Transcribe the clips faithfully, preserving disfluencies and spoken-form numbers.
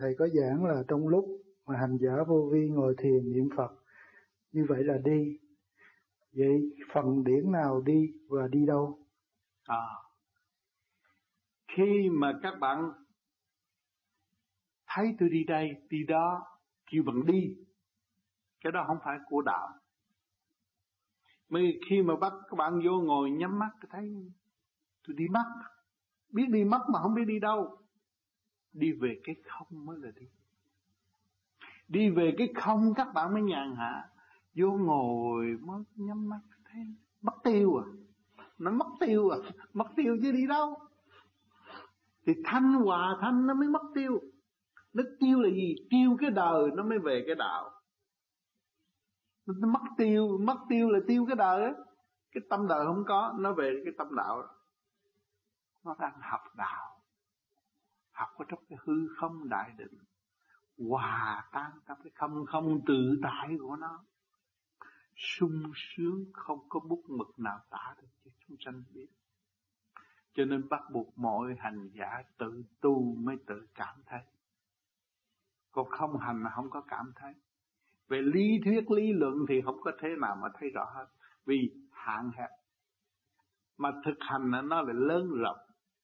Thầy có giảng là trong lúc mà hành giả vô vi ngồi thiền niệm Phật, như vậy là đi. Vậy phần điển nào đi và đi đâu? À, khi mà các bạn thấy tôi đi đây, đi đó, kêu bằng đi, cái đó không phải của đạo. Mới khi mà bắt các bạn vô ngồi nhắm mắt, thấy tôi đi mất, biết đi mất mà không biết đi đâu. Đi về cái không mới là đi. Đi về cái không các bạn mới nhàn hạ. Vô ngồi mới nhắm mắt thấy mất tiêu à. Nó mất tiêu à. Mất tiêu chứ đi đâu. Thì thanh hòa thanh nó mới mất tiêu. Nó tiêu là gì? Tiêu cái đời nó mới về cái đạo. Nó mất tiêu. Mất tiêu là tiêu cái đời á. Cái tâm đời không có, nó về cái tâm đạo. Nó đang học đạo. Học ở trong cái hư không đại định, hòa tan trong cái không không tự tại của nó, sung sướng không có bút mực nào tả được cho chúng sanh biết. Cho nên bắt buộc mọi hành giả tự tu mới tự cảm thấy. Còn không hành mà không có cảm thấy. Về lý thuyết lý luận thì không có thế nào mà thấy rõ hết, vì hạn hẹp. Mà thực hành nó lại lớn rộng.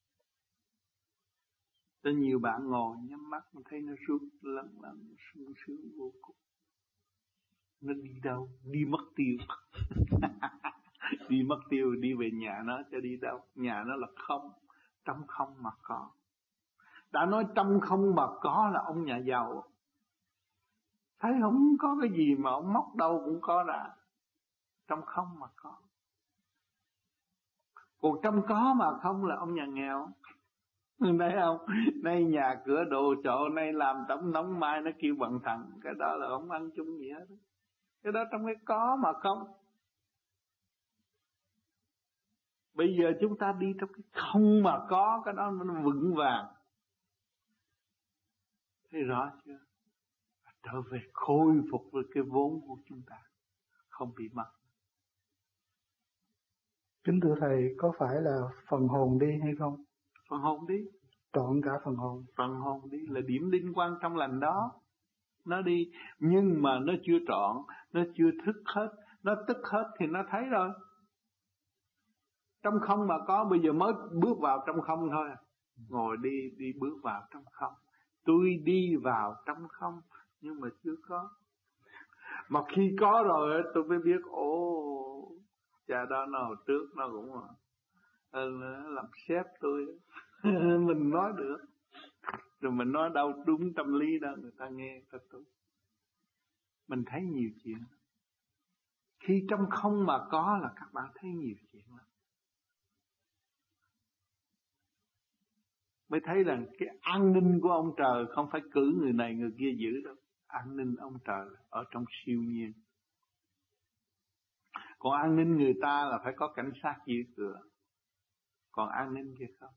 Cho nhiều bạn ngồi nhắm mắt mà thấy nó suốt lẫn lẫn sung sướng vô cùng. Nó đi đâu? Đi mất tiêu. Đi mất tiêu, đi về nhà nó cho đi đâu? Nhà nó là không, trong không mà có. Đã nói trong không mà có là ông nhà giàu. Thấy không có cái gì mà ông móc đâu cũng có ra. Trong không mà có. Còn trong có mà không là ông nhà nghèo. Thấy không? Nay nhà cửa đồ chỗ, nay làm tấm nóng mai nó kêu bằng thằng. Cái đó là không ăn chung gì hết. Cái đó trong cái có mà không. Bây giờ chúng ta đi trong cái không mà có, cái đó nó vững vàng. Thấy rõ chưa? Trở về khôi phục với cái vốn của chúng ta, không bị mất. Kính thưa Thầy, có phải là phần hồn đi hay không? Phần hồn đi. Trọn cả phần hồn. Phần hồn đi là điểm linh quan trong lành đó. Nó đi, nhưng mà nó chưa trọn, nó chưa thức hết. Nó tức hết thì nó thấy rồi. Trong không mà có, bây giờ mới bước vào trong không thôi. Ngồi đi, đi bước vào trong không. Tôi đi vào trong không, nhưng mà chưa có. Mà khi có rồi tôi mới biết, ồ, cha đó nó hồi trước nó cũng làm sếp tôi. Mình nói được. Rồi mình nói đâu đúng tâm lý đó, người ta nghe ta tốt. Mình thấy nhiều chuyện. Khi trong không mà có là các bạn thấy nhiều chuyện lắm. Mới thấy rằng cái an ninh của ông trời không phải cử người này người kia giữ đâu. An ninh ông trời ở trong siêu nhiên. Còn an ninh người ta là phải có cảnh sát giữ cửa. Còn an ninh kia không.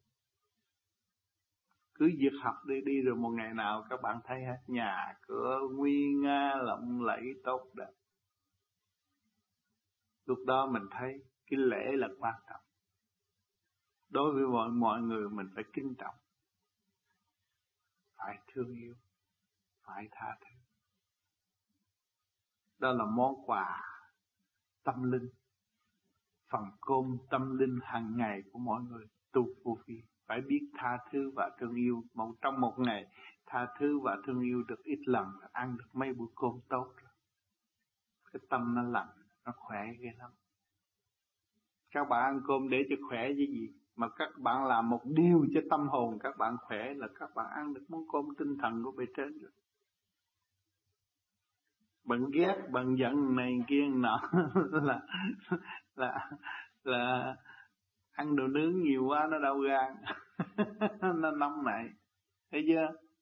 Cứ việc học đi đi rồi một ngày nào các bạn thấy hết. Nhà cửa nguy nga lộng lẫy tốt đẹp. Lúc đó mình thấy cái lễ là quan trọng. Đối với mọi, mọi người mình phải kính trọng. Phải thương yêu. Phải tha thứ. Đó là món quà tâm linh. Phần cơm tâm linh hàng ngày của mọi người tu vô vi. Phải biết tha thứ và thương yêu. Một trong một ngày tha thứ và thương yêu được ít lần là ăn được mấy bữa cơm tốt rồi. Cái tâm nó lành, nó khỏe ghê lắm. Các bạn ăn cơm để cho khỏe chứ gì. Mà các bạn làm một điều cho tâm hồn các bạn khỏe là các bạn ăn được món cơm tinh thần của bề trên rồi. Bạn ghét, bạn giận này kia nọ là là là ăn đồ nướng nhiều quá nó đau gan. Nó nóng này. Thấy chưa?